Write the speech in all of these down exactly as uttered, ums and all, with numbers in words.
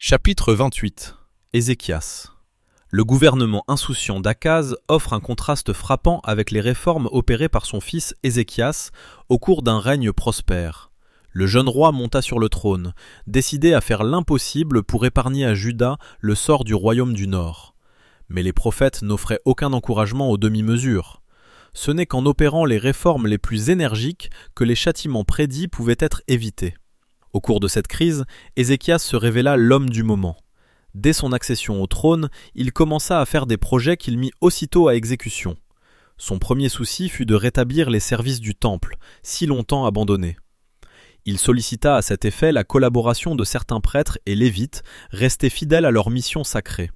Chapitre vingt-huit. Ézéchias. Le gouvernement insouciant d'Akaz offre un contraste frappant avec les réformes opérées par son fils Ézéchias au cours d'un règne prospère. Le jeune roi monta sur le trône, décidé à faire l'impossible pour épargner à Juda le sort du royaume du Nord. Mais les prophètes n'offraient aucun encouragement aux demi-mesures. Ce n'est qu'en opérant les réformes les plus énergiques que les châtiments prédits pouvaient être évités. Au cours de cette crise, Ézéchias se révéla l'homme du moment. Dès son accession au trône, il commença à faire des projets qu'il mit aussitôt à exécution. Son premier souci fut de rétablir les services du temple, si longtemps abandonnés. Il sollicita à cet effet la collaboration de certains prêtres et lévites, restés fidèles à leur mission sacrée.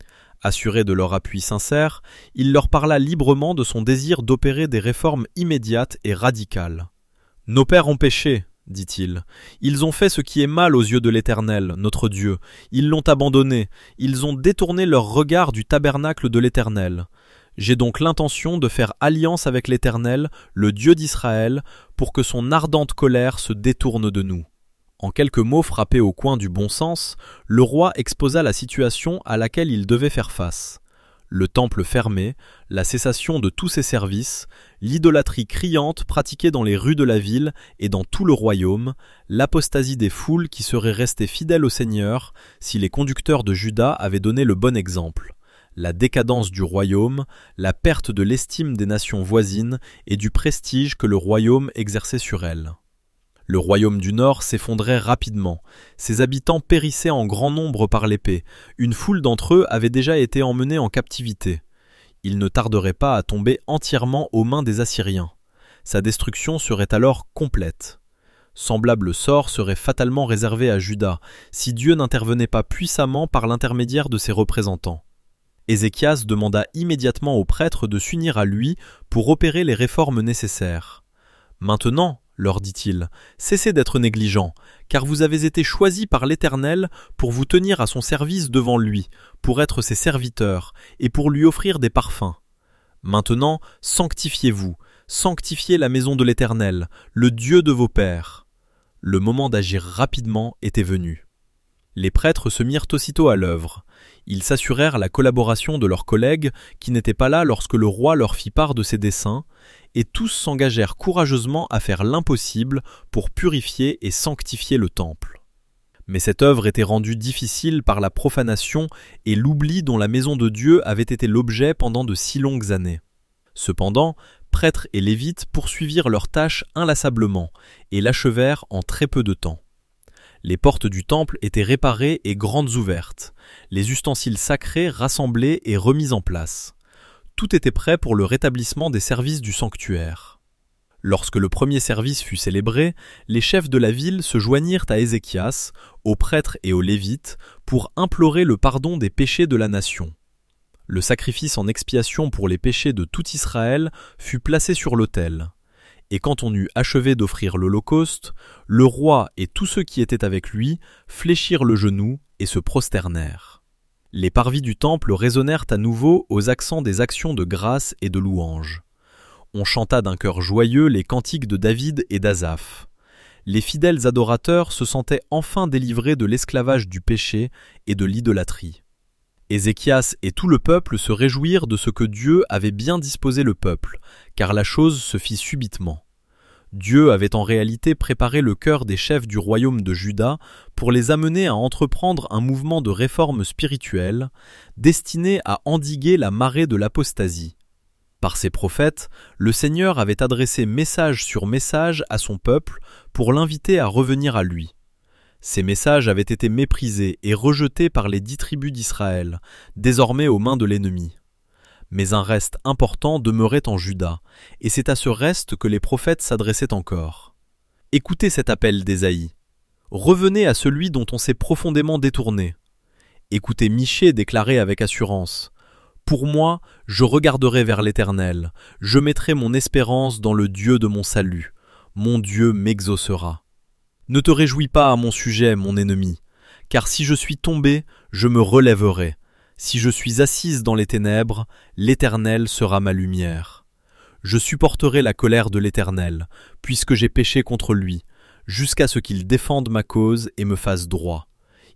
Assuré de leur appui sincère, il leur parla librement de son désir d'opérer des réformes immédiates et radicales. « Nos pères ont péché, dit-il. Ils ont fait ce qui est mal aux yeux de l'Éternel, notre Dieu. Ils l'ont abandonné. Ils ont détourné leur regard du tabernacle de l'Éternel. J'ai donc l'intention de faire alliance avec l'Éternel, le Dieu d'Israël, pour que son ardente colère se détourne de nous. » En quelques mots frappés au coin du bon sens, le roi exposa la situation à laquelle il devait faire face. Le temple fermé, la cessation de tous ses services, l'idolâtrie criante pratiquée dans les rues de la ville et dans tout le royaume, l'apostasie des foules qui seraient restées fidèles au Seigneur si les conducteurs de Juda avaient donné le bon exemple, la décadence du royaume, la perte de l'estime des nations voisines et du prestige que le royaume exerçait sur elles. Le royaume du Nord s'effondrait rapidement, ses habitants périssaient en grand nombre par l'épée, une foule d'entre eux avait déjà été emmenée en captivité. Il ne tarderait pas à tomber entièrement aux mains des Assyriens. Sa destruction serait alors complète. Semblable sort serait fatalement réservé à Juda, si Dieu n'intervenait pas puissamment par l'intermédiaire de ses représentants. Ézéchias demanda immédiatement aux prêtres de s'unir à lui pour opérer les réformes nécessaires. « Maintenant, leur dit-il, cessez d'être négligents, car vous avez été choisis par l'Éternel pour vous tenir à son service devant lui, pour être ses serviteurs, et pour lui offrir des parfums. Maintenant, sanctifiez-vous, sanctifiez la maison de l'Éternel, le Dieu de vos pères. » Le moment d'agir rapidement était venu. Les prêtres se mirent aussitôt à l'œuvre. Ils s'assurèrent la collaboration de leurs collègues qui n'étaient pas là lorsque le roi leur fit part de ses desseins, et tous s'engagèrent courageusement à faire l'impossible pour purifier et sanctifier le temple. Mais cette œuvre était rendue difficile par la profanation et l'oubli dont la maison de Dieu avait été l'objet pendant de si longues années. Cependant, prêtres et lévites poursuivirent leur tâche inlassablement et l'achevèrent en très peu de temps. Les portes du temple étaient réparées et grandes ouvertes, les ustensiles sacrés rassemblés et remis en place. Tout était prêt pour le rétablissement des services du sanctuaire. Lorsque le premier service fut célébré, les chefs de la ville se joignirent à Ézéchias, aux prêtres et aux lévites, pour implorer le pardon des péchés de la nation. Le sacrifice en expiation pour les péchés de tout Israël fut placé sur l'autel. Et quand on eut achevé d'offrir l'holocauste, le roi et tous ceux qui étaient avec lui fléchirent le genou et se prosternèrent. Les parvis du temple résonnèrent à nouveau aux accents des actions de grâce et de louange. On chanta d'un cœur joyeux les cantiques de David et d'Asaph. Les fidèles adorateurs se sentaient enfin délivrés de l'esclavage du péché et de l'idolâtrie. Ézéchias et tout le peuple se réjouirent de ce que Dieu avait bien disposé le peuple, car la chose se fit subitement. Dieu avait en réalité préparé le cœur des chefs du royaume de Juda pour les amener à entreprendre un mouvement de réforme spirituelle destiné à endiguer la marée de l'apostasie. Par ses prophètes, le Seigneur avait adressé message sur message à son peuple pour l'inviter à revenir à lui. Ces messages avaient été méprisés et rejetés par les dix tribus d'Israël, désormais aux mains de l'ennemi. Mais un reste important demeurait en Juda, et c'est à ce reste que les prophètes s'adressaient encore. Écoutez cet appel d'Ésaïe. Revenez à celui dont on s'est profondément détourné. Écoutez Michée déclarer avec assurance. Pour moi, je regarderai vers l'Éternel, je mettrai mon espérance dans le Dieu de mon salut. Mon Dieu m'exaucera. Ne te réjouis pas à mon sujet, mon ennemi, car si je suis tombé, je me relèverai. Si je suis assise dans les ténèbres, l'Éternel sera ma lumière. Je supporterai la colère de l'Éternel, puisque j'ai péché contre lui, jusqu'à ce qu'il défende ma cause et me fasse droit.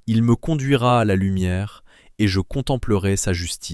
Il me conduira à la lumière, et je contemplerai sa justice. »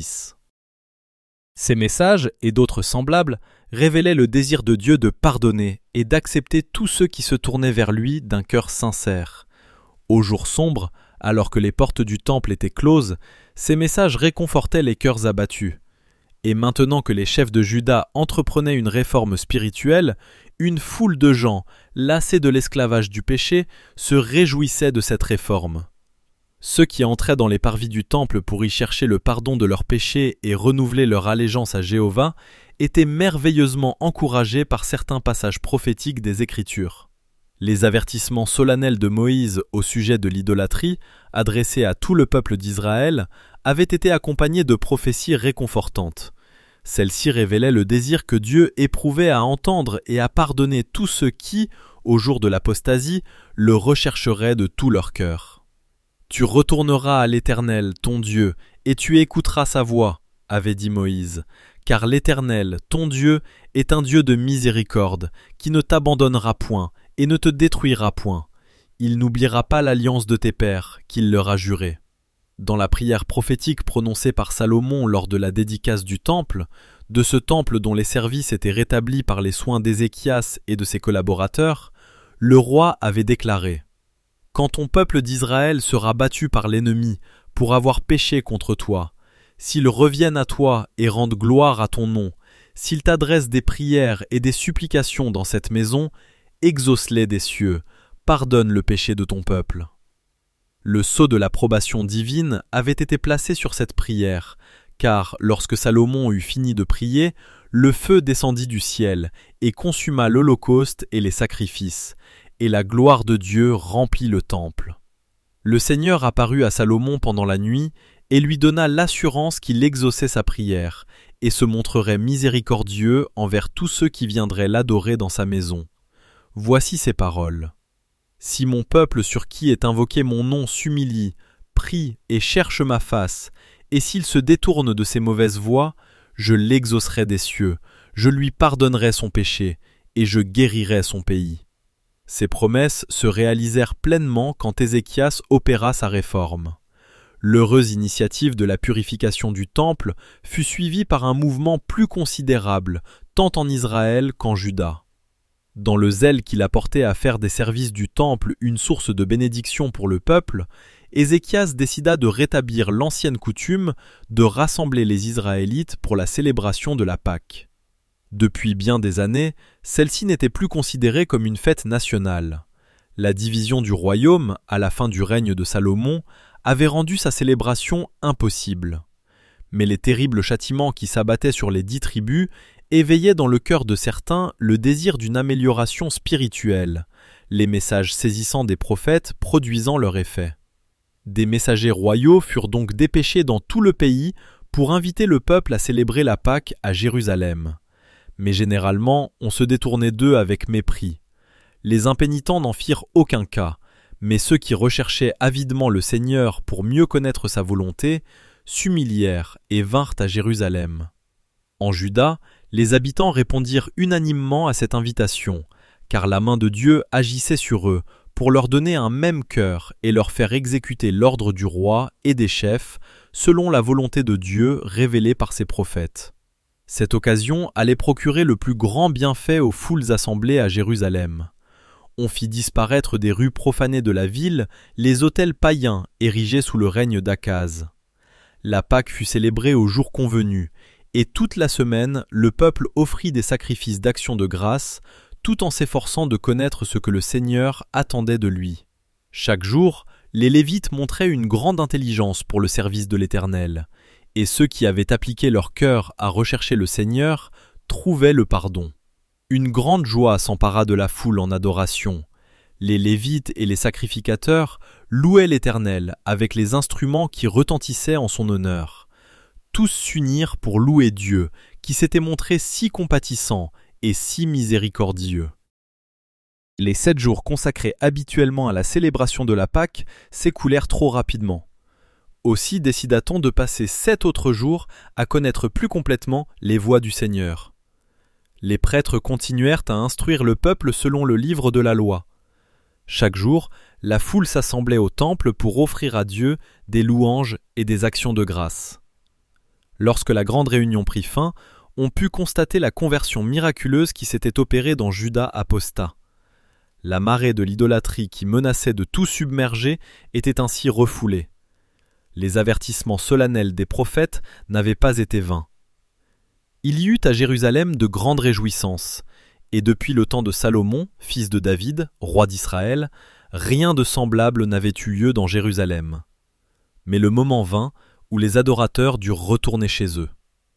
Ces messages, et d'autres semblables, révélaient le désir de Dieu de pardonner et d'accepter tous ceux qui se tournaient vers lui d'un cœur sincère. Au jour sombre, alors que les portes du temple étaient closes, ces messages réconfortaient les cœurs abattus. Et maintenant que les chefs de Juda entreprenaient une réforme spirituelle, une foule de gens, lassés de l'esclavage du péché, se réjouissaient de cette réforme. Ceux qui entraient dans les parvis du temple pour y chercher le pardon de leurs péchés et renouveler leur allégeance à Jéhovah étaient merveilleusement encouragés par certains passages prophétiques des Écritures. Les avertissements solennels de Moïse au sujet de l'idolâtrie, adressés à tout le peuple d'Israël, avaient été accompagnés de prophéties réconfortantes. Celles-ci révélaient le désir que Dieu éprouvait à entendre et à pardonner tous ceux qui, au jour de l'apostasie, le rechercheraient de tout leur cœur. Tu retourneras à l'Éternel, ton Dieu, et tu écouteras sa voix, avait dit Moïse, car l'Éternel, ton Dieu, est un Dieu de miséricorde, qui ne t'abandonnera point et ne te détruira point. Il n'oubliera pas l'alliance de tes pères, qu'il leur a jurée. Dans la prière prophétique prononcée par Salomon lors de la dédicace du temple, de ce temple dont les services étaient rétablis par les soins d'Ézéchias et de ses collaborateurs, le roi avait déclaré: « Quand ton peuple d'Israël sera battu par l'ennemi pour avoir péché contre toi, s'ils reviennent à toi et rendent gloire à ton nom, s'ils t'adressent des prières et des supplications dans cette maison, exauce-les des cieux, pardonne le péché de ton peuple. » Le sceau de l'approbation divine avait été placé sur cette prière, car lorsque Salomon eut fini de prier, le feu descendit du ciel et consuma l'holocauste et les sacrifices, et la gloire de Dieu remplit le temple. Le Seigneur apparut à Salomon pendant la nuit et lui donna l'assurance qu'il exauçait sa prière et se montrerait miséricordieux envers tous ceux qui viendraient l'adorer dans sa maison. Voici ses paroles. « Si mon peuple sur qui est invoqué mon nom s'humilie, prie et cherche ma face, et s'il se détourne de ses mauvaises voies, je l'exaucerai des cieux, je lui pardonnerai son péché, et je guérirai son pays. » Ces promesses se réalisèrent pleinement quand Ézéchias opéra sa réforme. L'heureuse initiative de la purification du temple fut suivie par un mouvement plus considérable, tant en Israël qu'en Juda. Dans le zèle qu'il apportait à faire des services du temple une source de bénédiction pour le peuple, Ézéchias décida de rétablir l'ancienne coutume de rassembler les Israélites pour la célébration de la Pâque. Depuis bien des années, celle-ci n'était plus considérée comme une fête nationale. La division du royaume, à la fin du règne de Salomon, avait rendu sa célébration impossible. Mais les terribles châtiments qui s'abattaient sur les dix tribus éveillaient dans le cœur de certains le désir d'une amélioration spirituelle, les messages saisissants des prophètes produisant leur effet. Des messagers royaux furent donc dépêchés dans tout le pays pour inviter le peuple à célébrer la Pâque à Jérusalem. Mais généralement, on se détournait d'eux avec mépris. Les impénitents n'en firent aucun cas, mais ceux qui recherchaient avidement le Seigneur pour mieux connaître sa volonté s'humilièrent et vinrent à Jérusalem. En Juda, les habitants répondirent unanimement à cette invitation, car la main de Dieu agissait sur eux pour leur donner un même cœur et leur faire exécuter l'ordre du roi et des chefs, selon la volonté de Dieu révélée par ses prophètes. Cette occasion allait procurer le plus grand bienfait aux foules assemblées à Jérusalem. On fit disparaître des rues profanées de la ville les autels païens érigés sous le règne d'Akaz. La Pâque fut célébrée au jour convenu, et toute la semaine le peuple offrit des sacrifices d'action de grâce, tout en s'efforçant de connaître ce que le Seigneur attendait de lui. Chaque jour, les Lévites montraient une grande intelligence pour le service de l'Éternel, et ceux qui avaient appliqué leur cœur à rechercher le Seigneur trouvaient le pardon. Une grande joie s'empara de la foule en adoration. Les Lévites et les sacrificateurs louaient l'Éternel avec les instruments qui retentissaient en son honneur. Tous s'unirent pour louer Dieu, qui s'était montré si compatissant et si miséricordieux. Les sept jours consacrés habituellement à la célébration de la Pâque s'écoulèrent trop rapidement. Aussi décida-t-on de passer sept autres jours à connaître plus complètement les voies du Seigneur. Les prêtres continuèrent à instruire le peuple selon le livre de la loi. Chaque jour, la foule s'assemblait au temple pour offrir à Dieu des louanges et des actions de grâce. Lorsque la grande réunion prit fin, on put constater la conversion miraculeuse qui s'était opérée dans Juda apostat. La marée de l'idolâtrie qui menaçait de tout submerger était ainsi refoulée. Les avertissements solennels des prophètes n'avaient pas été vains. Il y eut à Jérusalem de grandes réjouissances, et depuis le temps de Salomon, fils de David, roi d'Israël, rien de semblable n'avait eu lieu dans Jérusalem. Mais le moment vint où les adorateurs durent retourner chez eux.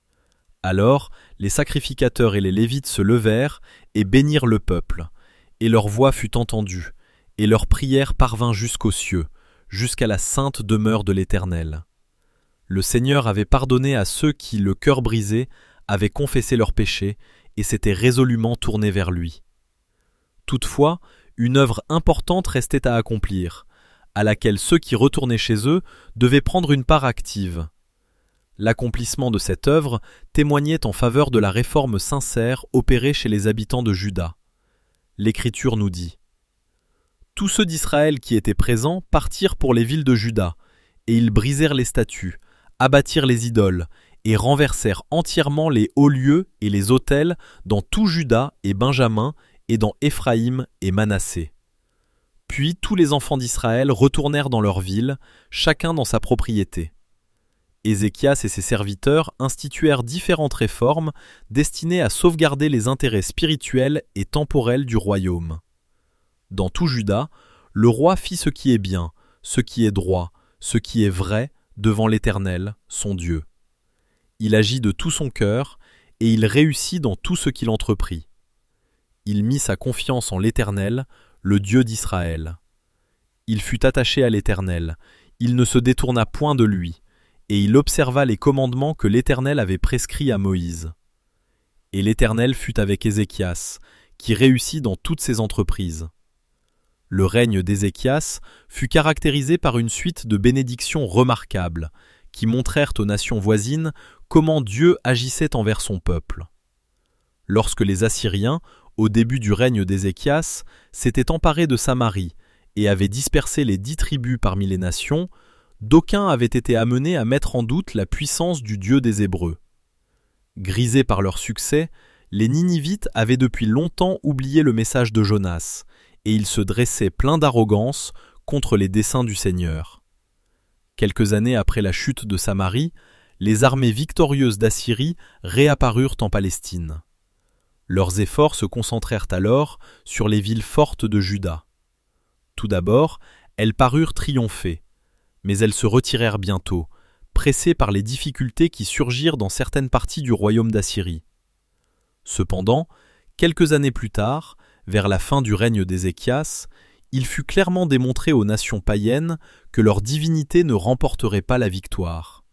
Alors les sacrificateurs et les Lévites se levèrent et bénirent le peuple, et leur voix fut entendue, et leur prière parvint jusqu'aux cieux, jusqu'à la sainte demeure de l'Éternel. Le Seigneur avait pardonné à ceux qui, le cœur brisé, avaient confessé leurs péchés et s'étaient résolument tournés vers lui. Toutefois, une œuvre importante restait à accomplir, à laquelle ceux qui retournaient chez eux devaient prendre une part active. L'accomplissement de cette œuvre témoignait en faveur de la réforme sincère opérée chez les habitants de Juda. L'Écriture nous dit : « Tous ceux d'Israël qui étaient présents partirent pour les villes de Juda, et ils brisèrent les statues, abattirent les idoles, et renversèrent entièrement les hauts lieux et les autels dans tout Juda et Benjamin, et dans Éphraïm et Manassé. Puis tous les enfants d'Israël retournèrent dans leur ville, chacun dans sa propriété. Ézéchias et ses serviteurs instituèrent différentes réformes destinées à sauvegarder les intérêts spirituels et temporels du royaume. Dans tout Juda, le roi fit ce qui est bien, ce qui est droit, ce qui est vrai devant l'Éternel, son Dieu. Il agit de tout son cœur, et il réussit dans tout ce qu'il entreprit. Il mit sa confiance en l'Éternel, le Dieu d'Israël. Il fut attaché à l'Éternel, il ne se détourna point de lui, et il observa les commandements que l'Éternel avait prescrits à Moïse. Et l'Éternel fut avec Ézéchias, qui réussit dans toutes ses entreprises. Le règne d'Ézéchias fut caractérisé par une suite de bénédictions remarquables, qui montrèrent aux nations voisines comment Dieu agissait envers son peuple. Lorsque les Assyriens, au début du règne d'Ézéchias, s'étaient emparés de Samarie et avaient dispersé les dix tribus parmi les nations, d'aucuns avaient été amenés à mettre en doute la puissance du Dieu des Hébreux. Grisés par leur succès, les Ninivites avaient depuis longtemps oublié le message de Jonas, et ils se dressaient pleins d'arrogance contre les desseins du Seigneur. Quelques années après la chute de Samarie, les armées victorieuses d'Assyrie réapparurent en Palestine. Leurs efforts se concentrèrent alors sur les villes fortes de Juda. Tout d'abord, elles parurent triompher, mais elles se retirèrent bientôt, pressées par les difficultés qui surgirent dans certaines parties du royaume d'Assyrie. Cependant, quelques années plus tard, vers la fin du règne d'Ézéchias, il fut clairement démontré aux nations païennes que leur divinité ne remporterait pas la victoire.